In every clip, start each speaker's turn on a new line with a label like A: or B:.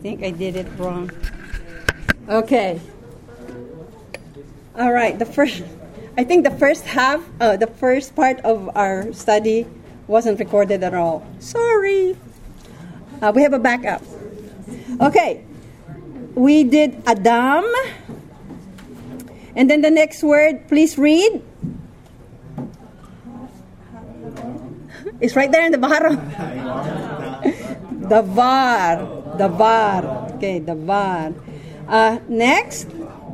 A: think I did it wrong. Okay. All right. I think the first part of our study wasn't recorded at all. Sorry. We have a backup. Okay. We did Adam. And then the next word, please read. It's right there in the bottom. Davar. Okay, davar. Next.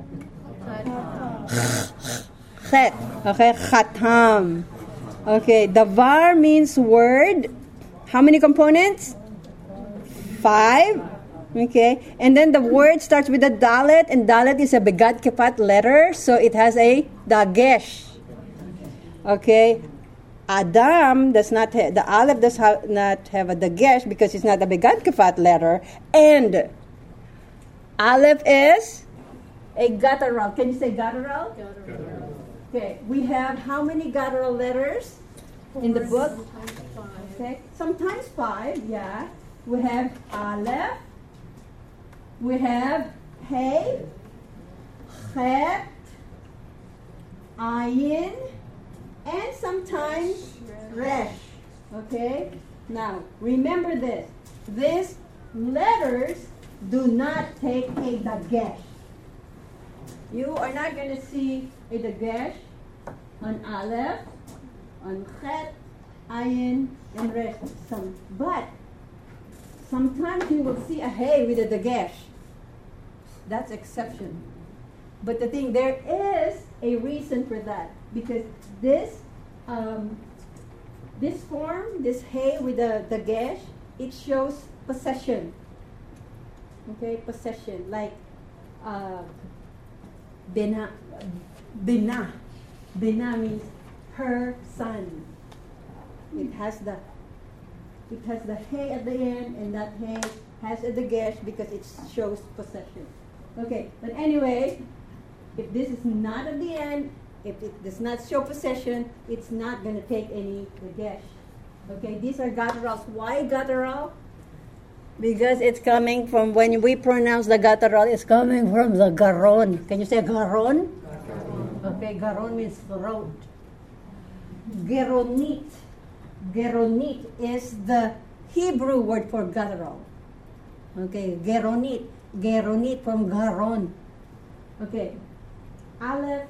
A: Chet. Okay, khatam. Okay, davar means word. How many components? 5. Okay, and then the word starts with a dalet, and dalet is a begad kepat letter, so it has a dagesh. Okay, Adam does not have, the aleph does not have a dagesh because it's not a begad kepat letter, and aleph is a guttural. Can you say guttural? Guttural. Okay, we have how many guttural letters in the book? Okay, sometimes 5. Yeah, we have aleph. We have Hey, Chet, Ayin, and sometimes Resh. Okay? Now, remember this. These letters do not take a dagesh. You are not going to see a dagesh on Aleph, on Chet, Ayin, and Resh. But sometimes you will see a Hey with a dagesh. That's exception. But the thing, there is a reason for that. Because this form, this Hey with the dagesh, it shows possession. Okay, possession. Like Bina. Bina. Bina means her son. It has the Hey at the end, and that Hey has a dagesh because it shows possession. Okay, but anyway, if this is not at the end, if it does not show possession, it's not going to take any dagesh. Okay, these are gutturals. Why guttural? Because it's coming from, when we pronounce the guttural, it's coming from the garon. Can you say garon? Okay, garon means throat. Geronit. Geronit is the Hebrew word for guttural. Okay, geronit. Geronit from garon. Okay, aleph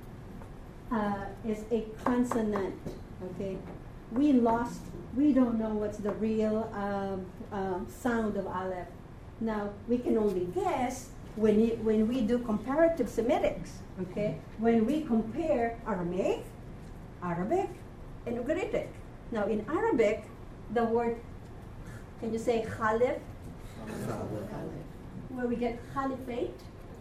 A: is a consonant. Okay, we don't know what's the real sound of aleph. Now, we can only guess when we do comparative Semitics. Okay, when we compare Aramaic, Arabic, and Ugaritic. Now, in Arabic, the word, can you say khalif? Where we get caliphate.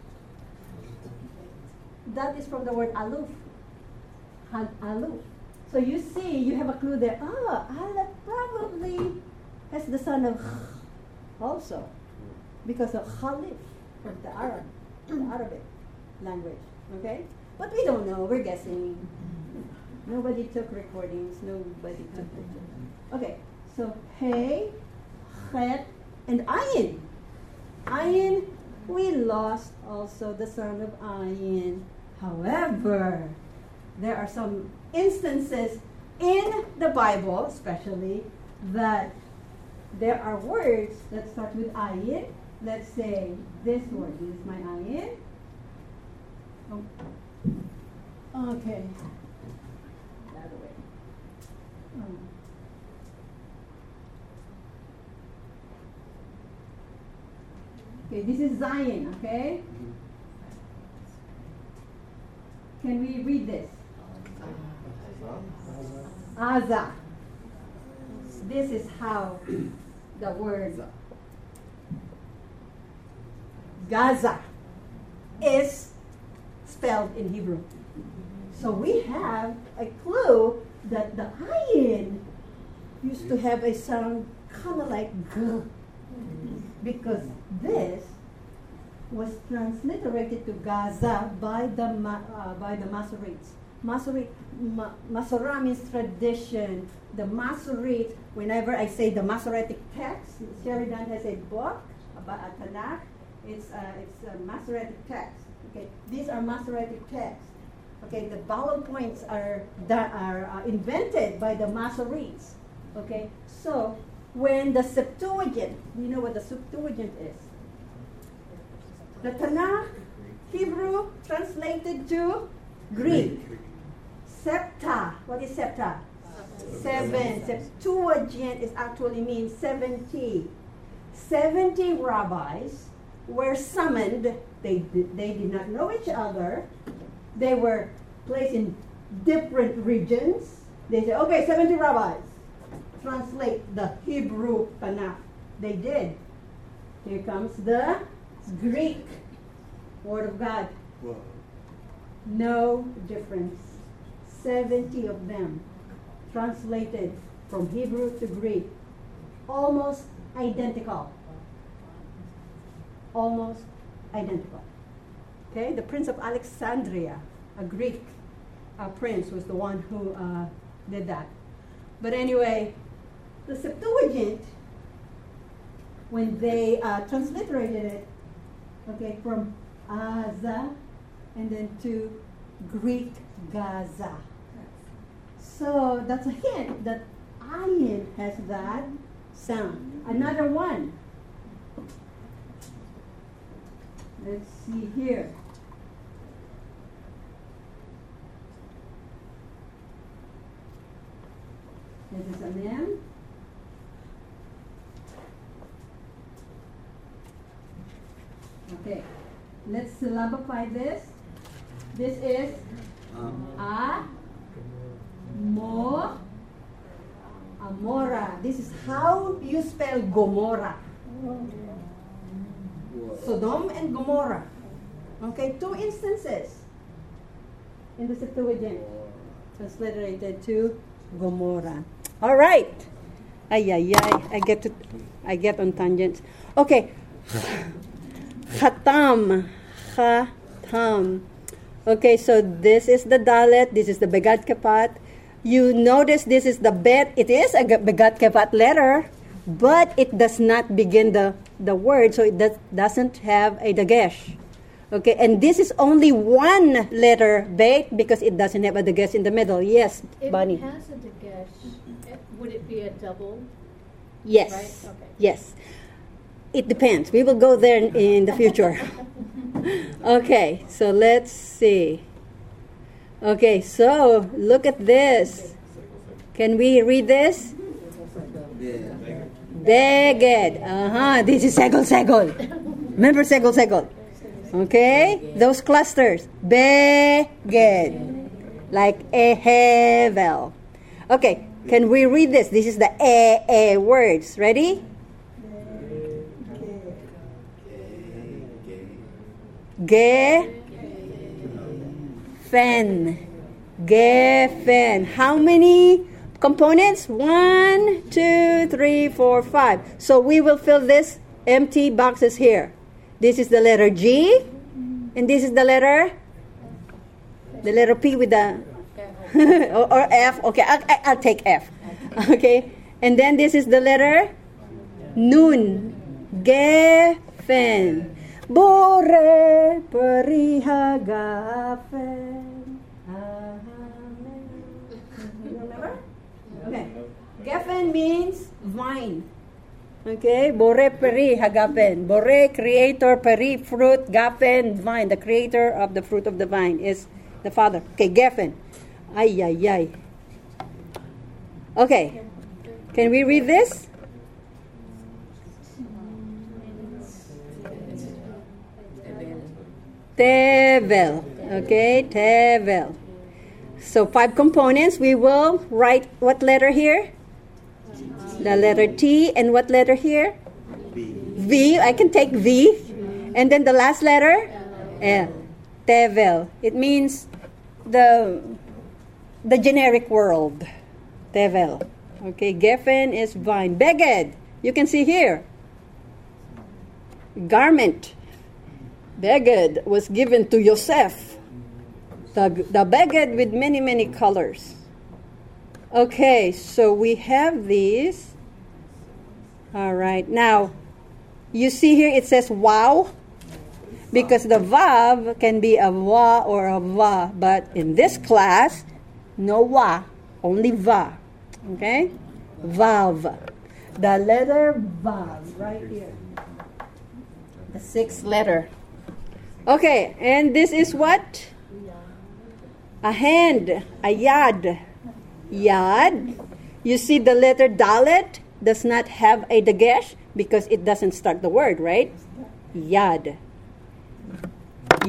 A: That is from the word aluf. Aluf. So you see, you have a clue there. Aleph probably has the sound of also, because of khalif from the Arabic language. Okay? But we don't know. We're guessing. Nobody took recordings. Nobody took pictures. Okay. So Hey, Chet, and Ayin. Ayin, we lost also the sound of ayin. However, there are some instances in the Bible, especially, that there are words that start with ayin. Let's say this word. This is my ayin. Oh. Okay. That way. Okay, this is Zion, okay? Can we read this? Aza. This is how the word Gaza is spelled in Hebrew. So we have a clue that the ayin used to have a sound kind of like G, because this was transliterated to Gaza by the Masoretes. Masorah means tradition. The Masoret, whenever I say the Masoretic text, Sheridan has a book Tanakh. It's a Masoretic text. Okay, these are Masoretic texts. Okay, the vowel points are invented by the Masoretes. Okay, so when the Septuagint, you know what the Septuagint is? The Tanakh, Hebrew translated to Greek. Septa. What is septa? 7. Septuagint is actually means 70. 70 rabbis were summoned. They did not know each other. They were placed in different regions. They said, okay, 70 rabbis, translate the Hebrew Tanakh. They did. Here comes the Greek Word of God.
B: Wow.
A: No difference. 70 of them translated from Hebrew to Greek. Almost identical. Almost identical. Okay, the Prince of Alexandria, a Greek prince, was the one who did that. But anyway, the Septuagint, when they transliterated it, okay, from Aza and then to Greek Gaza. So that's a hint that ayin has that sound. Another one. Let's see here. This is an M. Okay, let's syllabify this. This is Amora. This is how you spell Gomorrah. Sodom and Gomorrah. Okay, 2 instances in the Septuagint transliterated to Gomorrah. All right. I get on tangents. Okay. Khatam. Okay, so this is the Dalet, this is the Begat Kepat. You notice this is the Bet. It is a Begat Kepat letter, but it does not begin the word, so it doesn't have a Dagesh. Okay, and this is only one letter, Bet, because it doesn't have a Dagesh in the middle. Yes, Bunny.
C: It has a Dagesh. Would it be a double?
A: Yes.
C: Right? Okay.
A: Yes. It depends. We will go there in the future. Okay, so let's see. Okay, so look at this. Can we read this? Beged. This is segol. Remember segol. Okay, those clusters. Beged. Like ehevel. Okay, can we read this? This is the e words. Ready? Gefen. How many components? 1, 2, 3, 4, 5. So we will fill this empty boxes here. This is the letter G, and this is the letter P with the or F. Okay, I'll take F. Okay, and then this is the letter Nun. Gefen. Bore perihagafen. Remember? Okay. Gefen means vine. Okay. Bore perihagafen. Bore, creator, peri, fruit, gafen, vine. The creator of the fruit of the vine is the Father. Okay. Gefen. Ay. Okay. Can we read this? Tevel. Okay, Tevel. So 5 components. We will write what letter here? The letter T. And what letter here? V. I can take V. And then the last letter? L. Tevel. It means the generic world. Tevel. Okay, Gefen is vine. Beged. You can see here. Garment. Beged was given to Yosef. The beged with many, many colors. Okay, so we have these. All right. Now, You see here it says wow, because the vav can be a wa or a va, but in this class, no wa, only va. Okay? Vav. The letter vav, right here. The sixth letter. Okay, and this is what? A hand, a yad. Yad. You see the letter dalet does not have a dagesh because it doesn't start the word, right? Yad.